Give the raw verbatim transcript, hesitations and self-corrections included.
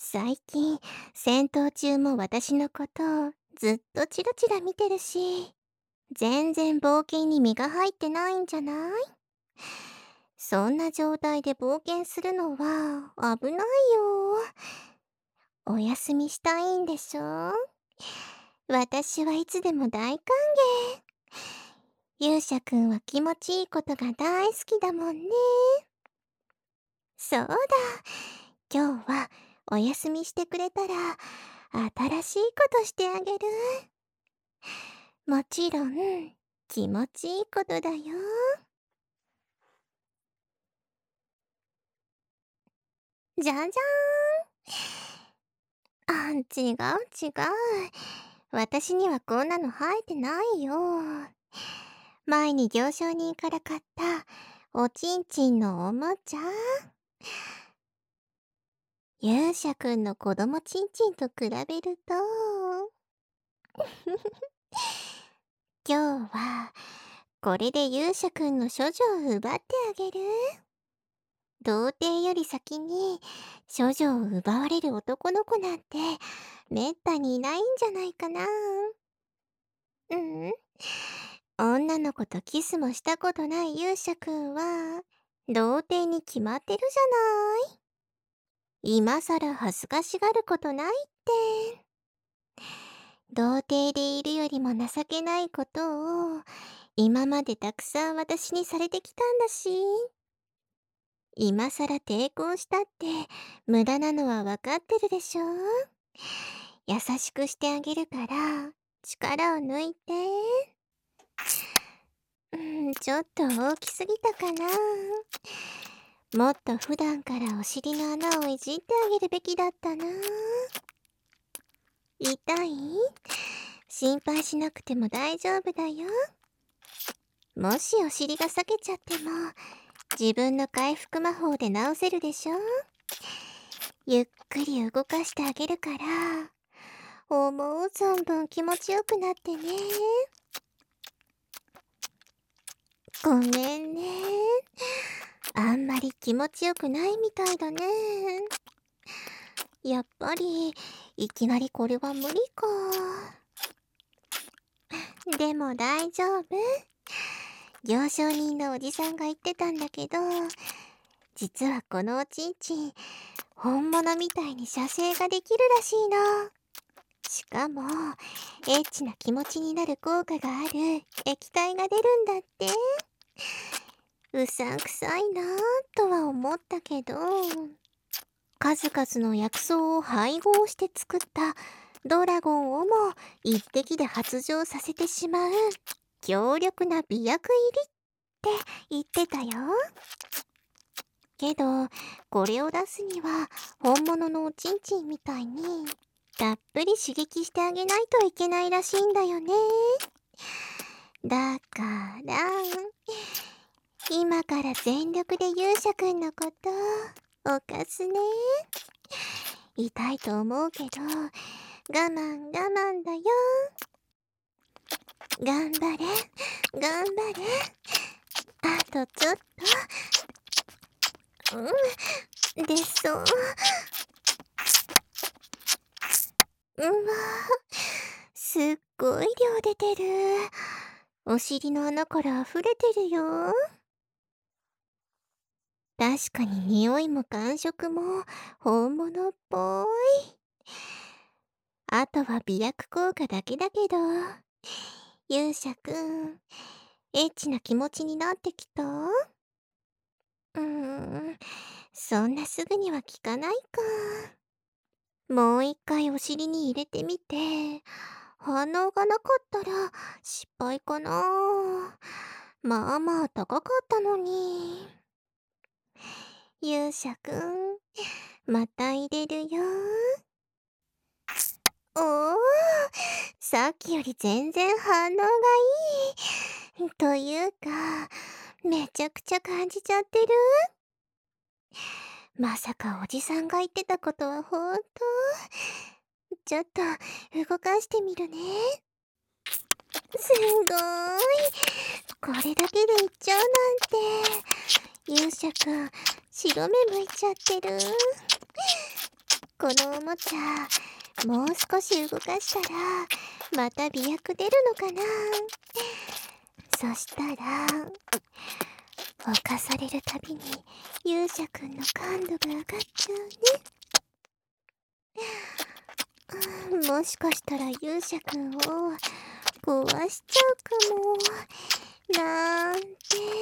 最近、戦闘中も私のことをずっとチラチラ見てるし、全然冒険に身が入ってないんじゃない？そんな状態で冒険するのは危ないよ。お休みしたいんでしょ？私はいつでも大歓迎。勇者くんは気持ちいいことが大好きだもんね。そうだ。今日はお休みしてくれたら新しいことしてあげる。もちろん気持ちいいことだよ。じゃじゃーん。あ、違う違う。私にはこんなの生えてないよ。前に行商人から買ったおちんちんのおもちゃ。勇者くんの子供ちんちんと比べると今日はこれで勇者くんの処女を奪ってあげる。童貞より先に処女を奪われる男の子なんてめったにいないんじゃないかな。うん、女の子とキスもしたことない勇者くんは童貞に決まってるじゃない。今さら恥ずかしがることないって。童貞でいるよりも情けないことを今までたくさん私にされてきたんだし、今さら抵抗したって無駄なのはわかってるでしょ。優しくしてあげるから力を抜いて。うん、ちょっと大きすぎたかな。もっと普段からお尻の穴をいじってあげるべきだったな。痛い？心配しなくても大丈夫だよ。もしお尻が裂けちゃっても自分の回復魔法で治せるでしょ。ゆっくり動かしてあげるから思う存分気持ちよくなってね。ごめんね。あんまり気持ちよくないみたいだね。やっぱりいきなりこれは無理か。でも大丈夫。行商人のおじさんが言ってたんだけど、実はこのおちんちん本物みたいに射精ができるらしいの。しかもエッチな気持ちになる効果がある液体が出るんだって。うさんくさいなぁとは思ったけど、数々の薬草を配合して作ったドラゴンをも一滴で発情させてしまう強力な美薬入りって言ってたよ。けどこれを出すには本物のおちんちんみたいにたっぷり刺激してあげないといけないらしいんだよね。だから今から全力で勇者くんのことおかすね。痛いと思うけど我慢我慢だよ。頑張れ頑張れ。あとちょっと。うん、出そう。うわ、すっごい量出てる。お尻の穴から溢れてるよ。確かに匂いも感触も本物っぽい。あとは美薬効果だけだけど、勇者くん、エッチな気持ちになってきた？うーん、そんなすぐには効かないか。もう一回お尻に入れてみて、反応がなかったら失敗かな。まあまあ高かったのに。勇者くん、また入れるよ。おお、さっきより全然反応がいい。というか、めちゃくちゃ感じちゃってる。まさかおじさんが言ってたことはほんと？ちょっと動かしてみるね。すごーい。これだけでいっちゃうなんて。勇者くん、白目向いちゃってる。 このおもちゃもう少し動かしたらまた媚薬出るのかな。そしたら犯されるたびに勇者くんの感度が上がっちゃうね。もしかしたら勇者くんを壊しちゃうかもなんて